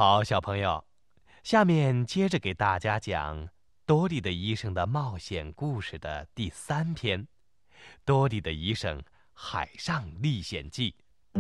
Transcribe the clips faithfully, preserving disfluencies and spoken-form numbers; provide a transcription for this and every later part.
好，小朋友，下面接着给大家讲多利的医生的冒险故事的第三篇，多利的医生海上历险记。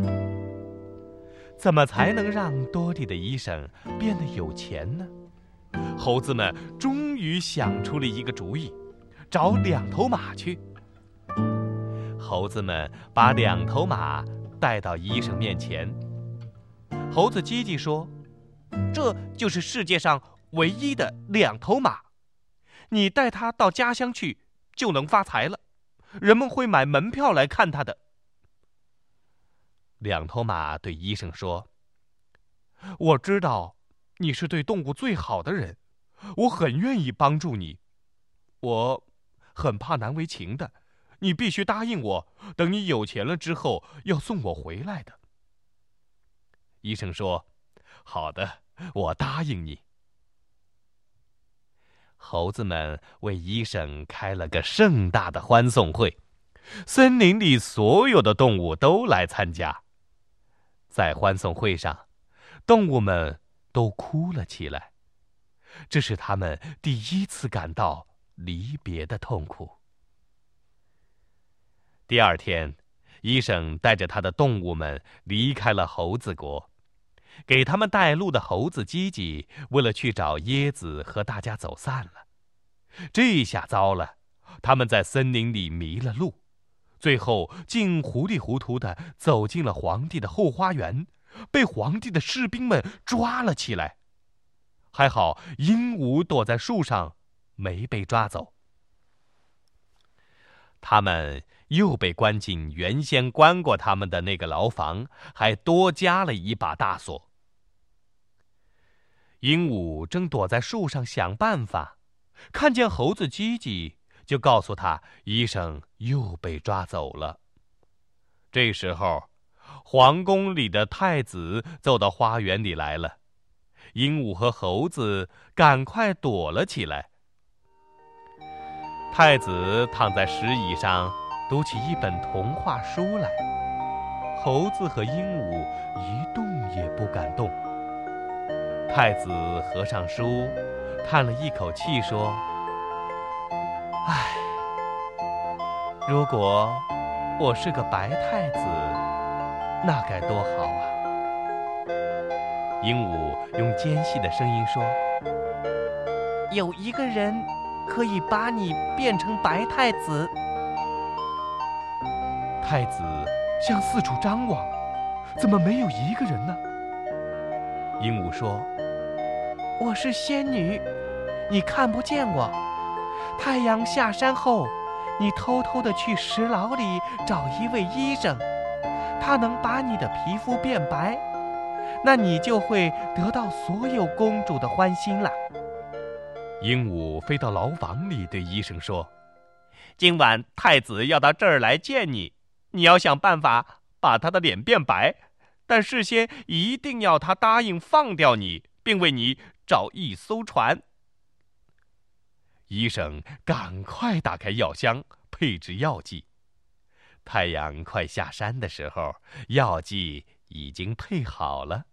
怎么才能让多利的医生变得有钱呢？猴子们终于想出了一个主意，找两头马去。猴子们把两头马带到医生面前。猴子基基说，这就是世界上唯一的两头马，你带它到家乡去就能发财了，人们会买门票来看它的。两头马对医生说，我知道你是对动物最好的人，我很愿意帮助你，我很怕难为情的，你必须答应我，等你有钱了之后要送我回来的。医生说，好的，我答应你。猴子们为医生开了个盛大的欢送会，森林里所有的动物都来参加。在欢送会上，动物们都哭了起来，这是他们第一次感到离别的痛苦。第二天，医生带着他的动物们离开了猴子国。给他们带路的猴子基基为了去找椰子和大家走散了。这下糟了，他们在森林里迷了路，最后竟糊里糊涂地走进了皇帝的后花园，被皇帝的士兵们抓了起来。还好鹦鹉躲在树上，没被抓走。他们又被关进原先关过他们的那个牢房，还多加了一把大锁。鹦鹉正躲在树上想办法，看见猴子基基，就告诉他医生又被抓走了。这时候，皇宫里的太子走到花园里来了，鹦鹉和猴子赶快躲了起来。太子躺在石椅上，读起一本童话书来，猴子和鹦鹉一动也不敢动。太子合上书，叹了一口气说，唉，如果我是个白太子，那该多好啊。鹦鹉用尖细的声音说，有一个人可以把你变成白太子。太子向四处张望，怎么没有一个人呢？鹦鹉说，我是仙女，你看不见我。太阳下山后，你偷偷地去石牢里找一位医生，他能把你的皮肤变白，那你就会得到所有公主的欢心了。鹦鹉飞到牢房里，对医生说，今晚太子要到这儿来见你，你要想办法把他的脸变白，但事先一定要他答应放掉你，并为你找一艘船。医生赶快打开药箱，配置药剂。太阳快下山的时候，药剂已经配好了。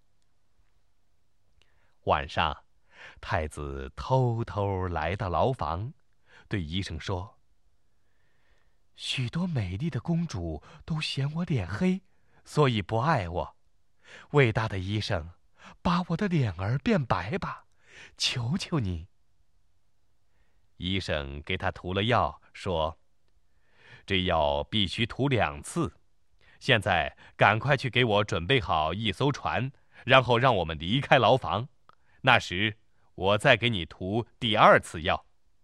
晚上，太子偷偷来到牢房，对医生说，许多美丽的公主都嫌我脸黑，所以不爱我。伟大的医生，把我的脸儿变白吧，求求你。医生给他涂了药，说，这药必须涂两次，现在赶快去给我准备好一艘船，然后让我们离开牢房，那时我再给你涂第二次药。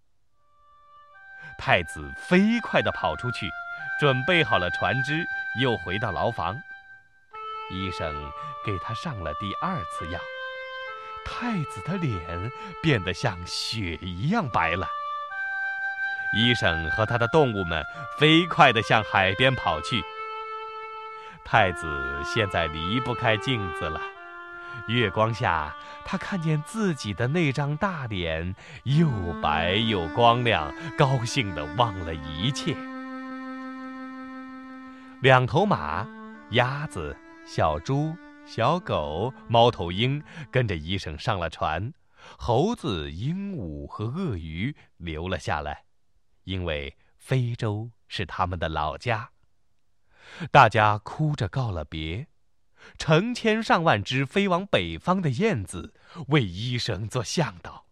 太子飞快地跑出去，准备好了船只，又回到牢房。医生给他上了第二次药，太子的脸变得像雪一样白了。医生和他的动物们飞快地向海边跑去。太子现在离不开镜子了，月光下，他看见自己的那张大脸，又白又光亮，高兴地忘了一切。两头马、鸭子、小猪、 小狗、猫头鹰跟着医生上了船，猴子、鹦鹉和鳄鱼留了下来，因为非洲是他们的老家。大家哭着告了别，成千上万只飞往北方的燕子为医生做向导。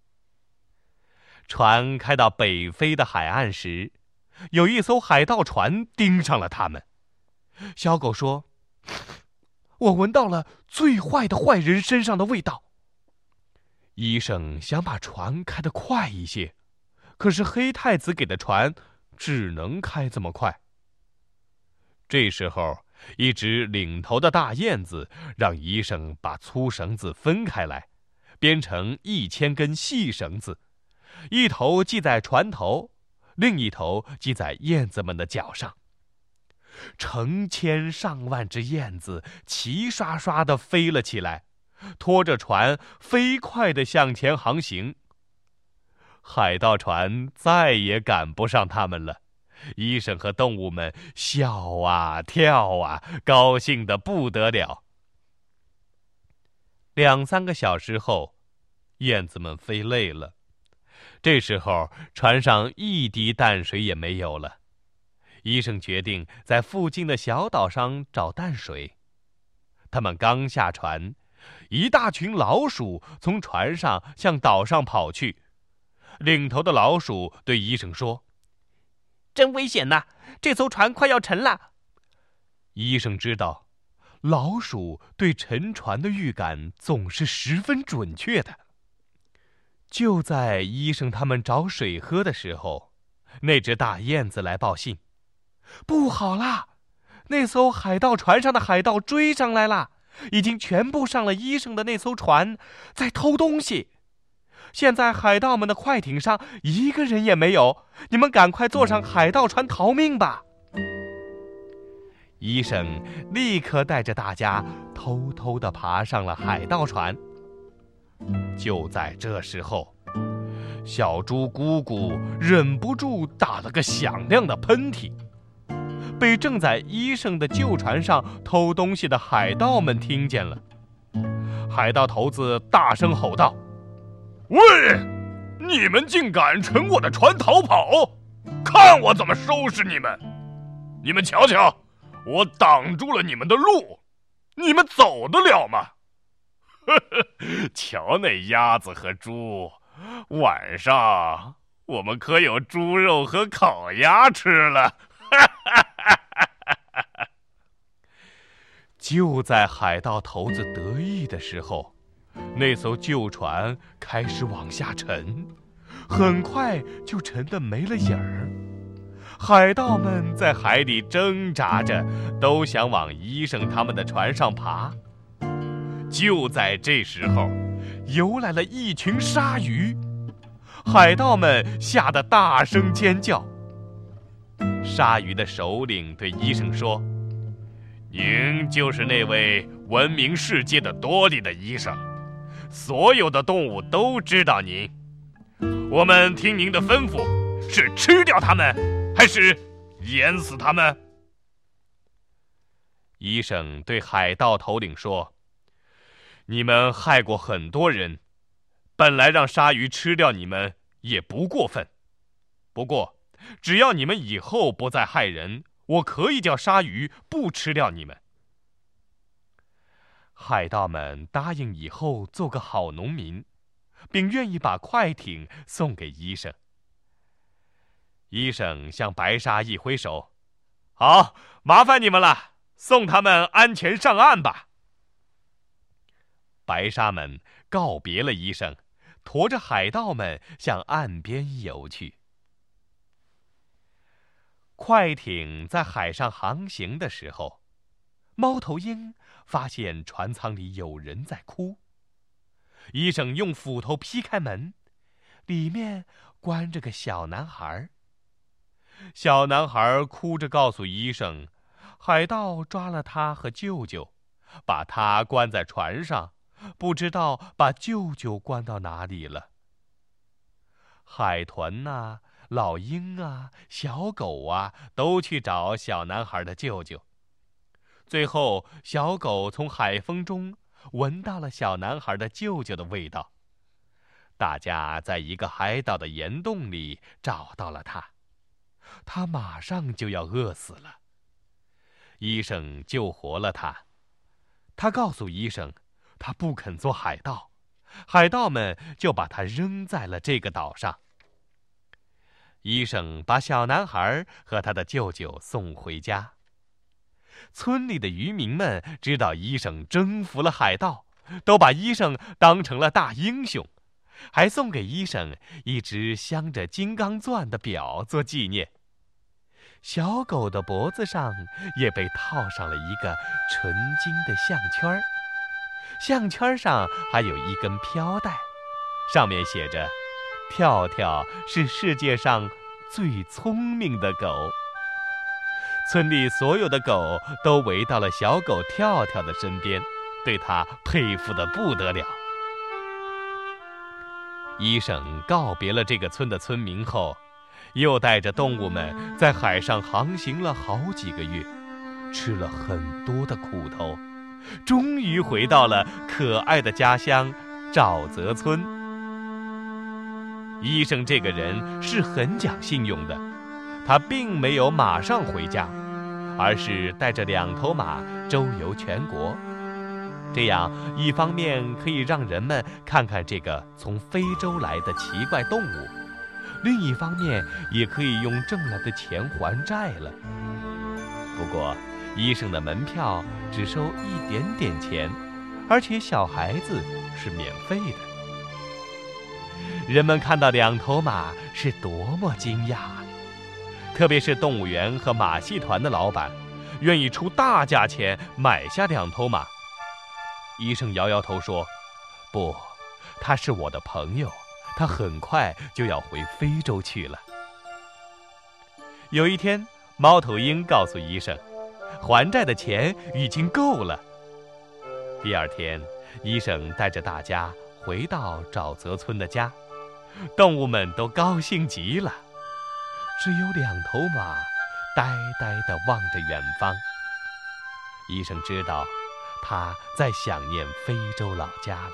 船开到北非的海岸时，有一艘海盗船盯上了他们。小狗说：“我闻到了最坏的坏人身上的味道。”医生想把船开得快一些，可是黑太子给的船只能开这么快。这时候，一只领头的大燕子让医生把粗绳子分开来，编成一千根细绳子，一头系在船头，另一头系在燕子们的脚上。成千上万只燕子齐刷刷地飞了起来，拖着船飞快地向前航行。海盗船再也赶不上他们了，医生和动物们笑啊跳啊，高兴得不得了。两三个小时后，燕子们飞累了，这时候船上一滴淡水也没有了。医生决定在附近的小岛上找淡水。他们刚下船，一大群老鼠从船上向岛上跑去。领头的老鼠对医生说：“真危险呐，这艘船快要沉了。”医生知道，老鼠对沉船的预感总是十分准确的。就在医生他们找水喝的时候，那只大燕子来报信：“不好啦！那艘海盗船上的海盗追上来了，已经全部上了医生的那艘船，在偷东西。现在海盗们的快艇上一个人也没有，你们赶快坐上海盗船逃命吧！”医生立刻带着大家偷偷地爬上了海盗船。就在这时候，小猪姑姑忍不住打了个响亮的喷嚏，被正在医生的旧船上偷东西的海盗们听见了。海盗头子大声吼道：“喂，你们竟敢乘我的船逃跑，看我怎么收拾你们！你们瞧瞧，我挡住了你们的路，你们走得了吗？呵呵，瞧那鸭子和猪，晚上我们可有猪肉和烤鸭吃了！”就在海盗头子得意的时候，那艘旧船开始往下沉，很快就沉得没了影儿。海盗们在海底挣扎着，都想往医生他们的船上爬。就在这时候，游来了一群鲨鱼，海盗们吓得大声尖叫。鲨鱼的首领对医生说：“您就是那位闻名世界的多利的医生，所有的动物都知道您。我们听您的吩咐，是吃掉它们，还是淹死它们？”医生对海盗头领说：“你们害过很多人，本来让鲨鱼吃掉你们也不过分。不过，只要你们以后不再害人，我可以叫鲨鱼不吃掉你们。”海盗们答应以后做个好农民，并愿意把快艇送给医生。医生向白鲨一挥手：“好，麻烦你们了，送他们安全上岸吧。”白鲨们告别了医生，驮着海盗们向岸边游去。快艇在海上航行的时候，猫头鹰发现船舱里有人在哭。医生用斧头劈开门，里面关着个小男孩。小男孩哭着告诉医生，海盗抓了他和舅舅，把他关在船上，不知道把舅舅关到哪里了。海豚呐、老鹰啊、小狗啊，都去找小男孩的舅舅。 最后，小狗从海风中闻到了小男孩的舅舅的味道。大家在一个海岛的岩洞里找到了他，他马上就要饿死了。医生救活了他，他告诉医生，他不肯做海盗，海盗们就把他扔在了这个岛上。医生把小男孩和他的舅舅送回家。村里的渔民们知道医生征服了海盗，都把医生当成了大英雄，还送给医生一只镶着金刚钻的表做纪念。小狗的脖子上也被套上了一个纯金的项圈，项圈上还有一根飘带，上面写着“跳跳是世界上最聪明的狗”。村里所有的狗都围到了小狗跳跳的身边，对它佩服得不得了。医生告别了这个村的村民后，又带着动物们在海上航行了好几个月，吃了很多的苦头，终于回到了可爱的家乡沼泽村。医生这个人是很讲信用的，他并没有马上回家，而是带着两头马周游全国。这样一方面可以让人们看看这个从非洲来的奇怪动物，另一方面也可以用挣来的钱还债了。不过医生的门票只收一点点钱，而且小孩子是免费的。人们看到两头马是多么惊讶啊！特别是动物园和马戏团的老板，愿意出大价钱买下两头马。医生摇摇头说：“不，他是我的朋友，他很快就要回非洲去了。”有一天，猫头鹰告诉医生，还债的钱已经够了。第二天，医生带着大家回到沼泽村的家，动物们都高兴极了，只有两头马呆呆地望着远方。医生知道他在想念非洲老家了。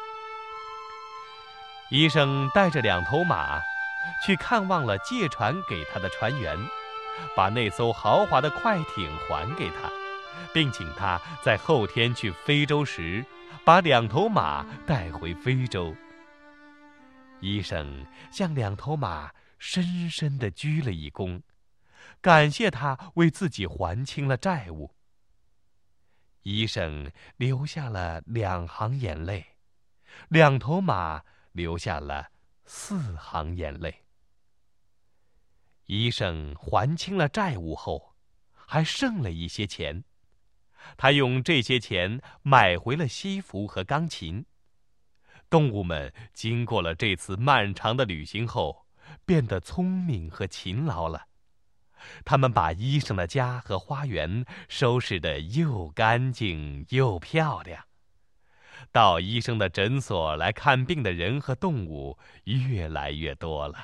医生带着两头马去看望了借船给他的船员，把那艘豪华的快艇还给他，并请他在后天去非洲时把两头马带回非洲。医生向两头马深深地鞠了一躬，感谢他为自己还清了债务。医生流下了两行眼泪，两头马流下了四行眼泪。医生还清了债务后，还剩了一些钱，他用这些钱买回了西服和钢琴。动物们经过了这次漫长的旅行后，变得聪明和勤劳了。他们把医生的家和花园收拾得又干净又漂亮。到医生的诊所来看病的人和动物越来越多了。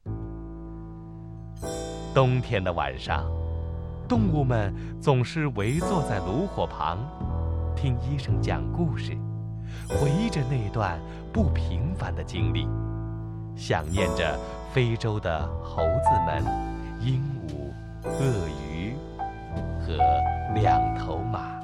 冬天的晚上，动物们总是围坐在炉火旁，听医生讲故事，回忆着那段不平凡的经历，想念着非洲的猴子们、鹦鹉、鳄鱼和两头马。